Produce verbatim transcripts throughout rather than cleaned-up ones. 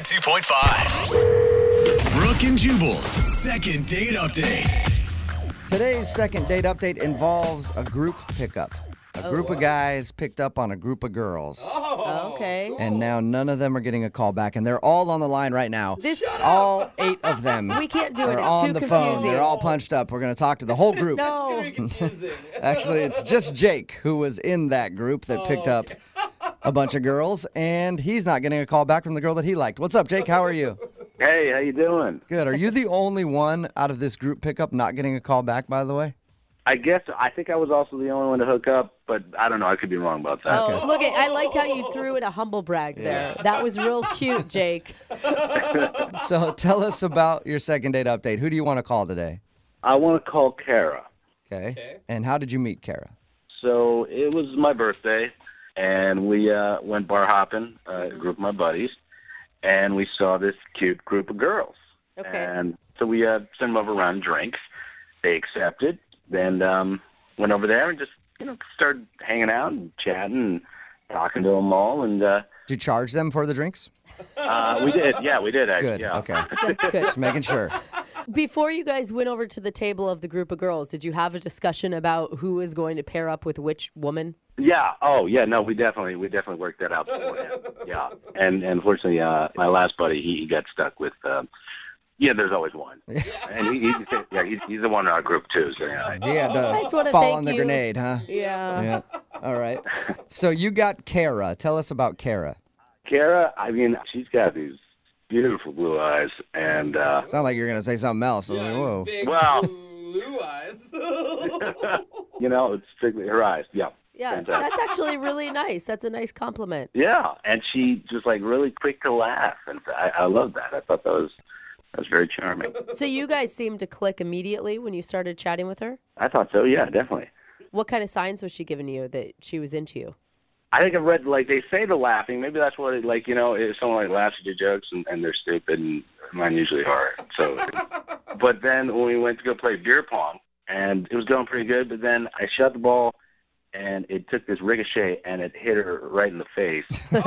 ninety-two point five. Brooke and Jubal's second date update. Today's second date update involves a group pickup. A group of guys picked up on a group of girls. Oh, okay. And now none of them are getting a call back, and they're all on the line right now. This all eight of them we can't do it. are It's on too the confusing. phone. They're all punched up. We're going to talk to the whole group. No. Actually, it's just Jake who was in that group that picked up a bunch of girls, and he's not getting a call back from the girl that he liked. What's up, Jake? How are you? Hey, how you doing? Good. Are you the only one out of this group pickup not getting a call back, by the way? I guess I think I was also the only one to hook up, but I don't know. I could be wrong about that. Oh, look at! I liked how you threw in a humble brag there. That was real cute, Jake. So tell us about your second date update. Who do you want to call today? I want to call Kara. Okay. Okay. And how did you meet Kara? So it was my birthday, and we uh, went bar hopping, uh, a group of my buddies, and we saw this cute group of girls. Okay. And so we uh, sent them over around drinks. They accepted. Then um, went over there and just, you know, started hanging out and chatting and talking to them all. And uh, Did you charge them for the drinks? uh, we did. Yeah, we did, actually. Good. Yeah. Okay. That's good. Just making sure. Before you guys went over to the table of the group of girls, did you have a discussion about who is going to pair up with which woman? Yeah. Oh, yeah. No, we definitely, we definitely worked that out beforehand. Yeah. And, and unfortunately, uh, my last buddy, he, he got stuck with, um, yeah, there's always one. And he, he's, yeah, he's, he's the one in our group, too. So, yeah. He had I just to wanna fall thank on the you. grenade, huh? Yeah. Yeah. All right. So you got Kara. Tell us about Kara. Kara, I mean, she's got these beautiful blue eyes. And, uh, Sound like you're going to say something else. I was like, whoa. Big Well. blue eyes. you know, it's strictly her eyes. Yeah. Yeah, Fantastic. that's actually really nice. That's a nice compliment. Yeah. And she just, like, really quick to laugh. And I, I love that. I thought that was, that was very charming. So you guys seemed to click immediately when you started chatting with her? I thought so. Yeah, definitely. What kind of signs was she giving you that she was into you? I think I've read, like, they say the laughing. Maybe that's what, it, like, you know, if someone, like, laughs at your jokes and, and they're stupid, and mine usually are. So, but then when we went to go play beer pong, and it was going pretty good, but then I shot the ball, and it took this ricochet, and it hit her right in the face.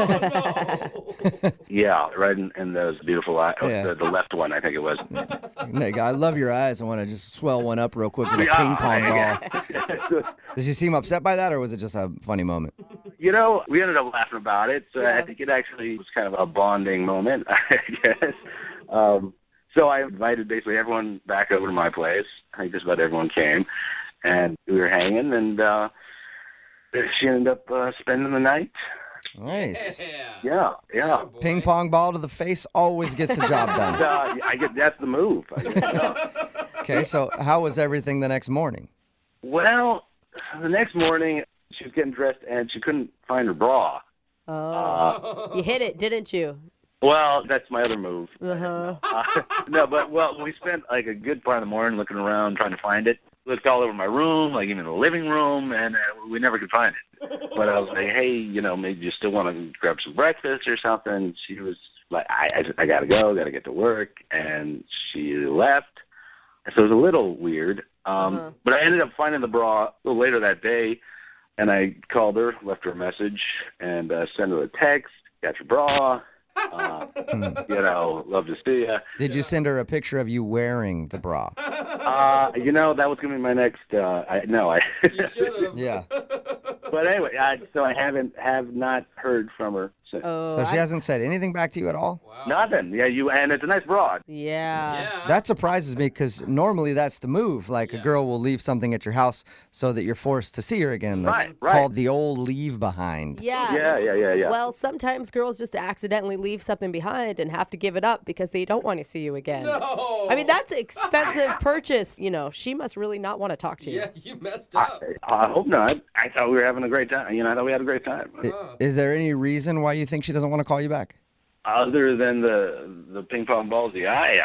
Oh, no. Yeah, right in, in those beautiful eyes. Yeah. The, the left one, I think it was. Nick, I love your eyes. I want to just swell one up real quick with a Yeah, ping pong ball. yeah. Did she seem upset by that, or was it just a funny moment? You know, we ended up laughing about it, so Yeah. I think it actually was kind of a bonding moment, I guess. Um, so I invited basically everyone back over to my place. I think just about everyone came, and we were hanging, and uh, she ended up uh, spending the night. Nice. Yeah. Yeah, yeah. Boy. Ping pong ball to the face always gets the job done. Uh, I guess that's the move. I guess, yeah. Okay, so how was everything the next morning? Well, the next morning, she was getting dressed, and she couldn't find her bra. Oh, Uh, you hit it, didn't you? well, that's my other move. Uh-huh. Uh, no, but, well, we spent, like, a good part of the morning looking around trying to find it. Looked all over my room, like even the living room, and uh, we never could find it. But I was like, hey, you know, maybe you still want to grab some breakfast or something. She was like, I, I, I got to go, got to get to work. And she left. So it was a little weird. Um, Uh-huh. But I ended up finding the bra a little later that day, and I called her, left her a message, and uh, sent her a text, got your bra. Uh, you know, love to see ya. Did you send her a picture of you wearing the bra? Uh, you know, that was going to be my next, uh, I, no, I, You should have. Yeah. but anyway, I, so I haven't, have not heard from her since. Oh, So she I- hasn't said anything back to you at all? Wow. Nothing. Yeah, you, and it's a nice broad. Yeah. Yeah. That surprises me because normally that's the move. Like a Yeah. girl will leave something at your house so that you're forced to see her again. That's Right, right. called the old leave behind. Yeah. Yeah, yeah, yeah, yeah. Well, sometimes girls just accidentally leave something behind and have to give it up because they don't want to see you again. No. I mean, that's an expensive purchase. You know, she must really not want to talk to you. Yeah, you messed up. I, I hope not. I thought we were having a great time. You know, I thought we had a great time. I- Is there any reason why you think she doesn't want to call you back? Other than the the ping pong balls, the eye.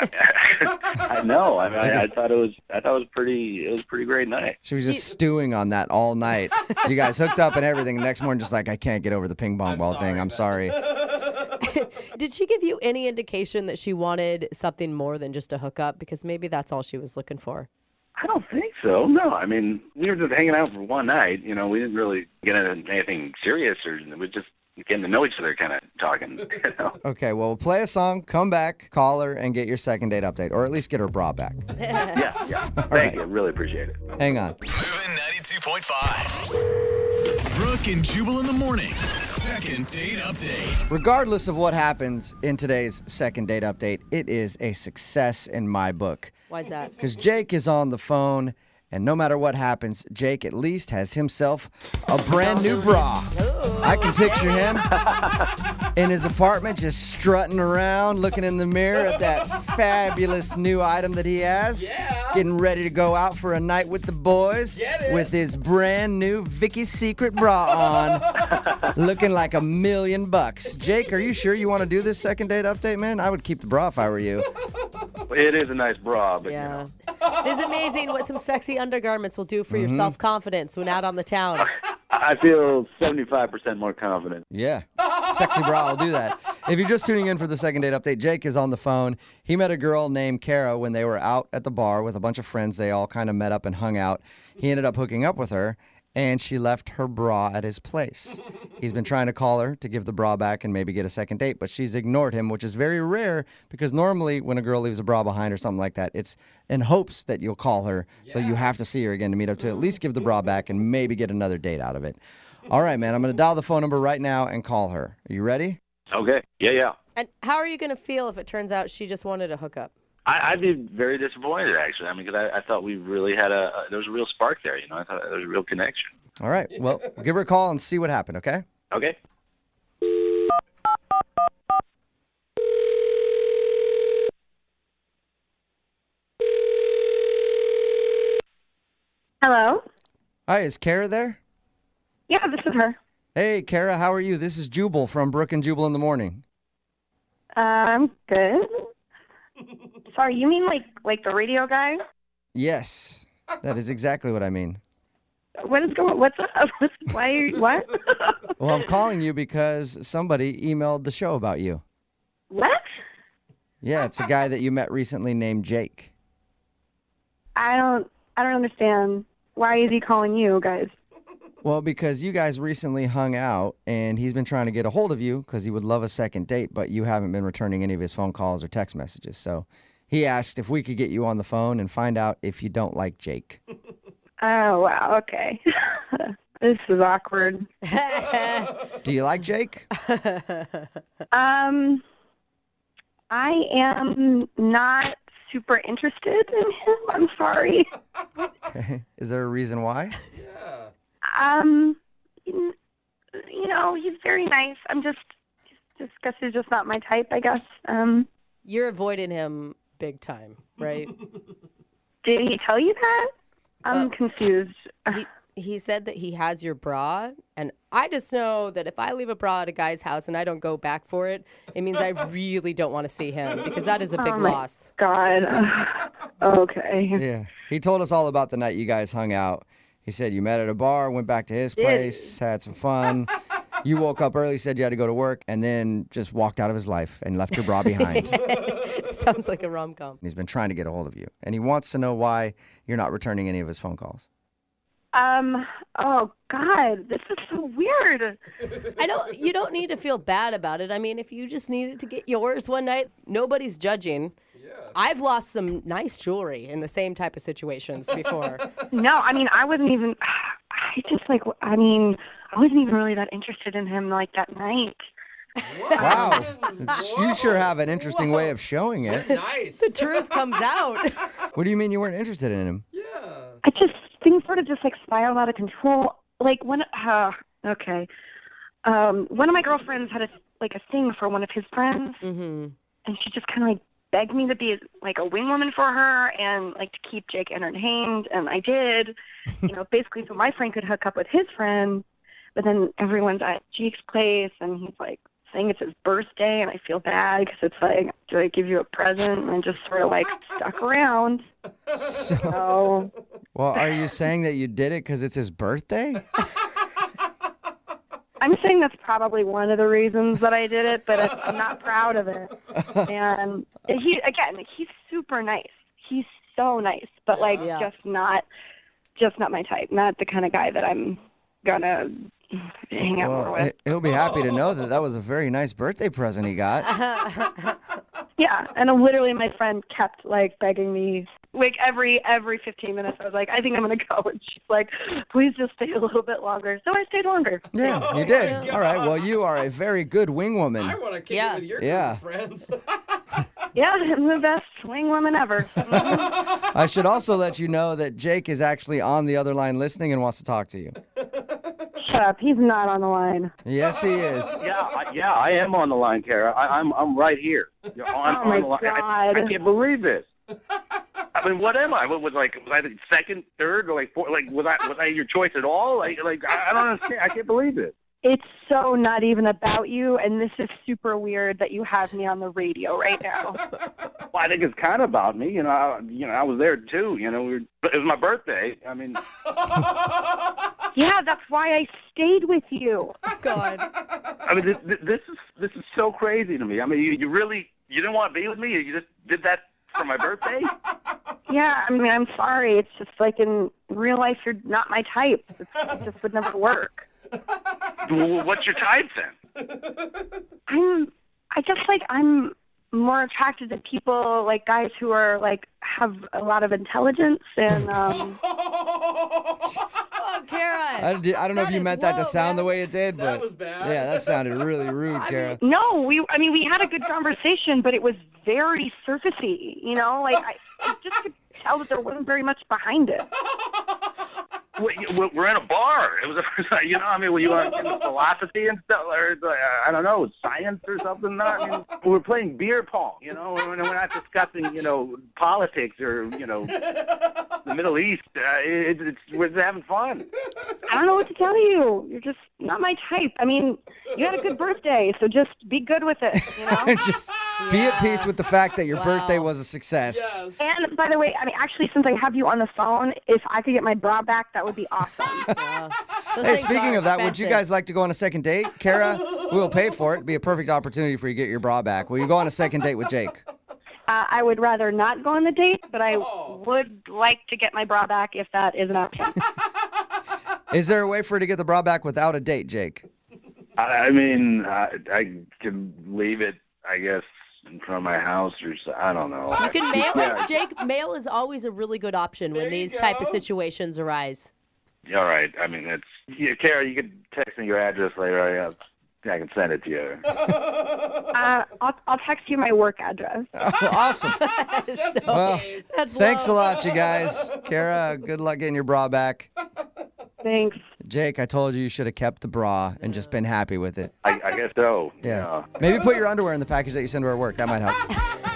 I, I know. I mean, I, I thought it was. I thought it was pretty. It was a pretty great night. She was just stewing on that all night. You guys hooked up and everything. The next morning, just like, I can't get over the ping pong I'm ball sorry, thing. I'm man. sorry. Did she give you any indication that she wanted something more than just a hookup? Because maybe that's all she was looking for. I don't think so. No, I mean, we were just hanging out for one night. You know, we didn't really get into anything serious, or it was just getting to know each other kind of talking. You know? Okay, well, we'll play a song, come back, call her, and get your second date update, or at least get her bra back. Yeah, yeah. Thank right. you. Really appreciate it. Hang on. Moving ninety-two point five. Brooke and Jubal in the mornings. Second date update. Regardless of what happens in today's second date update, it is a success in my book. Why's that? Because Jake is on the phone, and no matter what happens, Jake at least has himself a brand new bra. I can picture him in his apartment just strutting around, looking in the mirror at that fabulous new item that he has. Yeah. Getting ready to go out for a night with the boys Get it. with his brand new Vicky's Secret bra on, looking like a million bucks. Jake, are you sure you want to do this second date update, man? I would keep the bra if I were you. It is a nice bra, but Yeah. you know, It is amazing what some sexy undergarments will do for Mm-hmm. your self-confidence when out on the town. I feel seventy-five percent more confident. Yeah, sexy bra will do that. If you're just tuning in for the second date update, Jake is on the phone. He met a girl named Kara when they were out at the bar with a bunch of friends. They all kind of met up and hung out. He ended up hooking up with her, and she left her bra at his place. He's been trying to call her to give the bra back and maybe get a second date, but she's ignored him, which is very rare because normally when a girl leaves a bra behind or something like that, it's in hopes that you'll call her, so you have to see her again to meet up to at least give the bra back and maybe get another date out of it. All right, man, I'm going to dial the phone number right now and call her. Are you ready? Okay. Yeah, yeah. And how are you going to feel if it turns out she just wanted a hookup? I, I'd be very disappointed, actually. I mean, because I, I thought we really had a, a there was a real spark there. You know, I thought there was a real connection. All right, well, we'll give her a call and see what happened, okay? Okay. Hello? Hi, is Kara there? Yeah, this is her. Hey, Kara, how are you? This is Jubal from Brooke and Jubal in the Morning. Uh, I'm good. Sorry, you mean like like the radio guy? Yes, that is exactly what I mean. What is going? What's up? What's, why? Are you, what? Well, I'm calling you because somebody emailed the show about you. What? Yeah, it's a guy that you met recently named Jake. I don't. I don't understand. Why is he calling you guys? Well, because you guys recently hung out, and he's been trying to get a hold of you because he would love a second date, but you haven't been returning any of his phone calls or text messages. So he asked if we could get you on the phone and find out if you don't like Jake. Oh wow. Okay. This is awkward. Do you like Jake? Um, I am not super interested in him. I'm sorry. Is there a reason why? Yeah. Um, you you know, he's very nice. I'm just, just guess he's just not my type, I guess. Um, You're avoiding him big time, right? did he tell you that? I'm Uh, confused. he, he said that he has your bra, and I just know that if I leave a bra at a guy's house and I don't go back for it, it means I really don't want to see him because that is a big Oh, my loss. God. Okay. Yeah. He told us all about the night you guys hung out. He said you met at a bar, went back to his Did place, had some fun. You woke up early, said you had to go to work, and then just walked out of his life and left your bra behind. Sounds like a rom-com. He's been trying to get a hold of you, and he wants to know why you're not returning any of his phone calls. Um, oh, God, this is so weird. I don't. You don't need to feel bad about it. I mean, if you just needed to get yours one night, nobody's judging. Yeah. I've lost some nice jewelry in the same type of situations before. No, I mean, I wasn't even, I just like, I mean, I wasn't even really that interested in him like that night. Wow. Whoa. You sure have an interesting way of showing it. Nice. The truth comes out. What do you mean you weren't interested in him? Yeah. I just, things sort of just like spiraled out of control. Like when, uh, okay. Um, one of my girlfriends had a, like a thing for one of his friends, Mm-hmm. and she just kind of like begged me to be like a wing woman for her and like to keep Jake entertained, and I did, you know, basically so my friend could hook up with his friend, but then everyone's at Jake's place, and he's like saying it's his birthday, and I feel bad because it's like, do I give you a present? And I just sort of like stuck around. So, Well, are you saying that you did it because it's his birthday? I'm saying that's probably one of the reasons that I did it, but I'm not proud of it. And he, again, he's super nice. He's so nice, but like Yeah. just not, just not my type. Not the kind of guy that I'm gonna, hang out more Well, with. he- he'll be happy to know that that was a very nice birthday present he got. Yeah, and uh, literally my friend kept like begging me, like every every fifteen minutes. I was like, I think I'm gonna go, and she's like, please just stay a little bit longer. So I stayed longer. Yeah, Oh you did. my All right. Well, you are a very good wing woman. I want to kick Yeah. it with your Yeah. group of friends. Yeah, I'm the best swing woman ever. I should also let you know that Jake is actually on the other line listening and wants to talk to you. Shut up, he's not on the line. Yes, he is. Yeah, I, yeah, I am on the line, Kara. I, I'm I'm right here. You're on, Oh, my on the line. I, I God. can't believe this. I mean, what am I? What was like? Was I the second, third, or like four? Like was I was I your choice at all? Like like I, I don't understand. I can't believe it. It's so not even about you, and this is super weird that you have me on the radio right now. Well, I think it's kind of about me. You know, I, you know, I was there too. You know, we were, it was my birthday. I mean, Yeah, that's why I stayed with you. God. I mean, this, this is this is so crazy to me. I mean, you, you really you didn't want to be with me. You just did that for my birthday. Yeah, I mean, I'm sorry. It's just like in real life, you're not my type. It's, it just would never work. Well, what's your type then? I'm, I guess like I'm more attracted to people like guys who are like have a lot of intelligence and um. Oh, Kara. I, di- I don't know That if you is meant that to low, sound the man. way it did, That but was bad. yeah, that sounded really rude, Kara. No, we. I mean, we had a good conversation, but it was very surfacey. You know, like I, I just could tell that there wasn't very much behind it. We- We're in a bar. It was, a, you know, I mean, were you on into philosophy and stuff, or uh, I don't know, science or something? No, I mean, we were playing beer pong. You know, we're, we're not discussing, you know, politics or you know, the Middle East. Uh, it, it's we're just having fun. I don't know what to tell you. You're just not my type. I mean, you had a good birthday, so just be good with it. You know. Just be at peace with the fact that your Wow. birthday was a success. Yes. And by the way, I mean, actually, since I have you on the phone, if I could get my bra back, that would be awesome. Yeah. Those Hey, things speaking are of that, would you expensive. guys like to go on a second date? Kara, we'll pay for it. It'd be a perfect opportunity for you to get your bra back. Will you go on a second date with Jake? Uh, I would rather not go on the date, but I Oh. would like to get my bra back if that is an option. Is there a way for her to get the bra back without a date, Jake? I, I mean, I, I can leave it, I guess, in front of my house or so, I don't know. You can mail Yeah. it. Jake, mail is always a really good option when There you these type of go. situations arise. All right. I mean, it's yeah, Kara. You could text me your address later. I, uh, I can send it to you. Uh, I'll, I'll text you my work address. Awesome. Just So- Well, case. That's Thanks a low. lot, you guys. Kara, good luck getting your bra back. Thanks. Jake, I told you you should have kept the bra and just been happy with it. I, I guess so. Yeah. Maybe put your underwear in the package that you send to our work. That might help.